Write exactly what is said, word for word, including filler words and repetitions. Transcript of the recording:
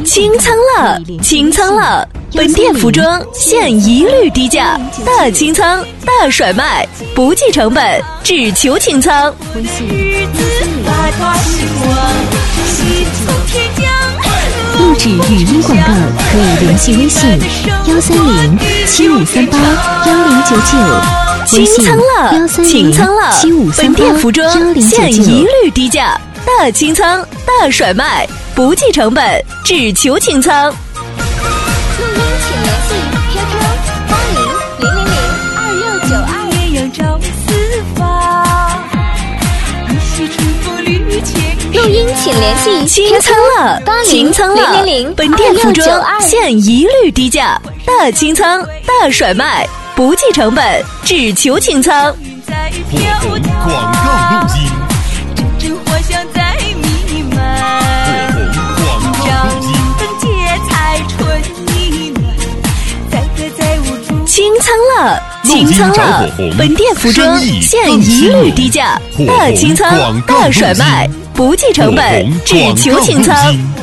清仓了，清仓了！本店服装现一律低价，大清仓，大甩卖，不计成本，只求清仓。 录制语音广告可以联系微信幺三零七五三八幺零九九， 清仓了，清仓了！本店服装现一律低价，大清仓，大甩卖，不计成本，只求清仓。 录音请联系 Q Q 八零零零零二六九二。录音请联系清仓了，清仓了！本店服装现一律低价，大清仓，大甩卖，不计成本，只求清仓。 火红广告录音，阵阵花香在弥漫，火红广告录音，灯结彩春意暖，载歌载舞。 清仓了，清仓了！本店服装现一律低价，大清仓，大甩卖，不计成本，只求清仓。